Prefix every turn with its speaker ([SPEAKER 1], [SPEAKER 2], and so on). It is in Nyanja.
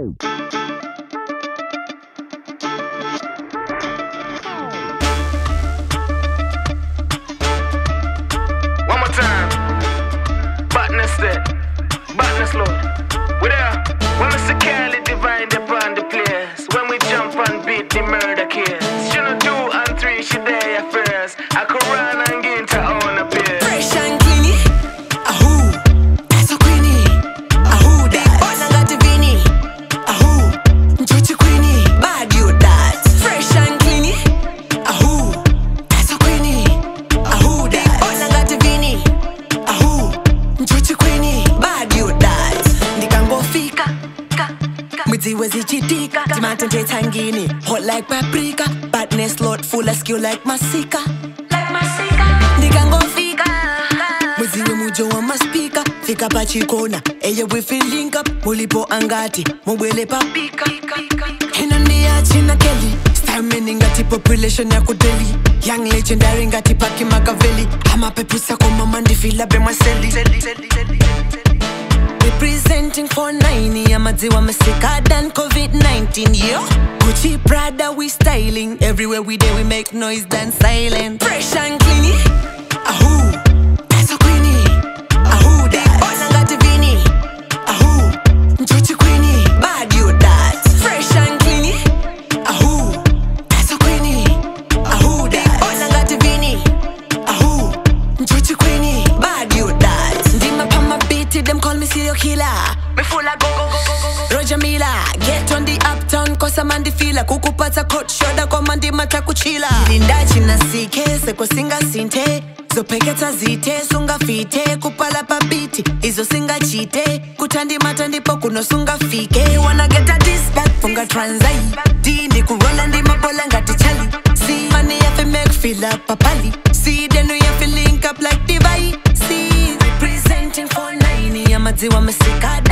[SPEAKER 1] more time. Badness there. Badness Lord. We there. When we see Cali divine upon the place. When we jump and beat the murder case. She no 2 and 3, she there first. I could run and get into own appear.
[SPEAKER 2] Fresh and cleany. Ahoo. That's a queenie. Ahoo. Big boss and got the Vinny. Ahoo. Chuchi queenie. Bad you that. Fresh and cleany. Ahoo. That's a queenie. Ahoo. Big boss and got the Vinny. Ahoo. Chuchi queenie. Bad you that. Ndikango fika. Mwiziwe zichitika. Timantente tangini. Hot like paprika. Badness Lord full of skill like Masika. Ndikango fika. Mwiziwe mujo wa maspika. Fika pachikona. Eye we feel link up. Mulipo angati. Mwele papika. Hinania china Kelly. Style meaning ngati population ya kudeli. Young legendary ngati Paki Makaveli. Ama pepusa koma mandifila be maseli. Representing for 9, Yamadziwa me sicker than COVID-19, yo. Gucci, Prada, we styling. Everywhere we there, we make noise than silent. Fresh and cleany. Ahoo. That's a queenie. Ahoo, that. Boss and got the Vinny. Ahoo. Chuchi queenie. Bad you that. Fresh and cleany. Ahoo. That's a queenie. Ahoo, that. Boss and got the Vinny. Ahoo. Chuchi queenie. Bad you that. Ndima pama beat them call me serial killer. Me full of go. Roger Miller, get on the uptown cause I'm on the feeler. Kukupata coach shoda kwa mandi mata kuchila. Linda china sike, seko singa sinte. Zopeketa zite, sunga fite. Kupala papiti, izo singa chite. Kutandi mata ndipo kuno sunga fike. Wanna get a diss back, funga transai. Dindi kurola ndi mabola ngati chali. See, money ya fi make feel up papali. See, then we have to link up like divide. See, representing for 9, Yamadziwa me sicker